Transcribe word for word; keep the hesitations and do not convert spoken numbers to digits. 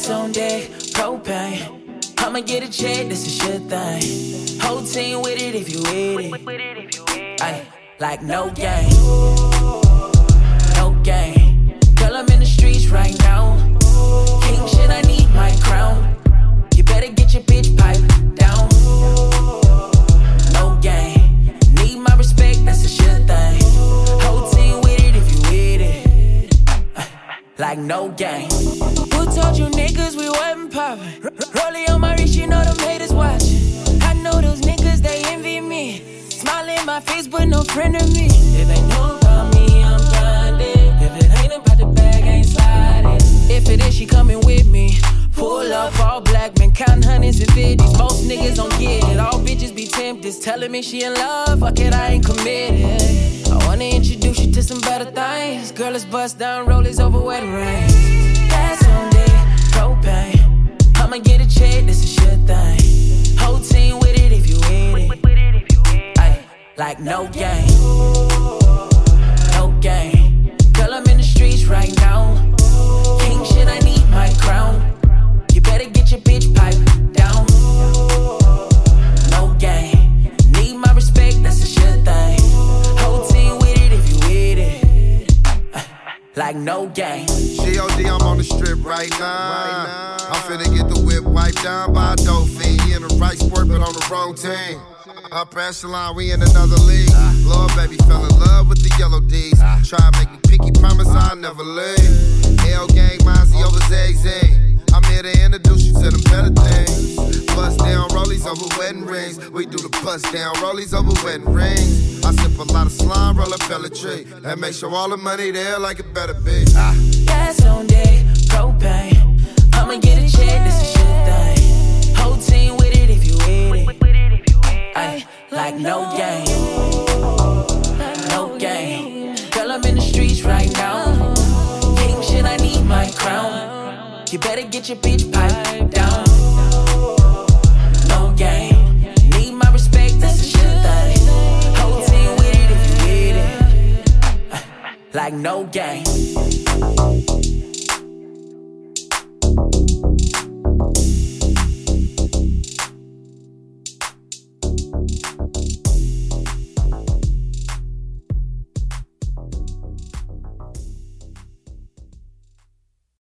on deck, propane. I'ma get a check, this a sure thing. Whole team with it if you with it. Ay, like no game, no game. Girl, I'm in the streets right now. King shit, I need my crown. You better get your bitch pipe down. No game, need my respect, that's a sure thing. Whole team with it if you with it. Ay, like no game. Who told you niggas we wasn't poppin'? Rollie on my wrist, you know them haters watchin'. I know those niggas, they envy me. Smile in my face, but no friend of me. If they know about me, I'm grindin'. If it ain't about the bag, I ain't sliding. If it is, she coming with me. Pull up, all black, men countin' hundreds and fifties. Most niggas don't get it, all bitches be tempted. Telling me she in love, fuck it, I ain't committed. I wanna introduce you to some better things. Girl, let's bust down, rollies over wedding rings. That's on deck, propane. I'ma get a check, this a sure thing. Whole team with it if you with it. Ay, like no game, no game. Girl, I'm in the streets right now. King shit, I need my crown. You better get your bitch pipe down. No game, need my respect, that's a sure thing. Whole team with it if you with it. Ay, like no game. G O D, I'm on the strip right now. I'm finna get the whip wiped down by a dope fiend. He in the right sport, but on the wrong team. Up echelon, we in another league. Lord, baby, fell in love with the yellow D's. Try to make me picky, promise I'll never leave. L gang, Mozzie over Zay-Zay. I'm here to introduce you to them better things. Bust down rollies over wedding rings. We do the bust down rollies over wedding rings. I sip a lot of slime, roll up tree, and make sure all the money there like it better be. Ah. Gas on deck, propane. I'ma get a check, this a sure thing. Whole team with it if you with it. Ay, like no game, no game. Girl, I'm in the streets right now. King shit, I need my crown. You better get your bitch pipe down. No game, need my respect, that's a sure thing. Whole team with it if you with it. Ay, like no game.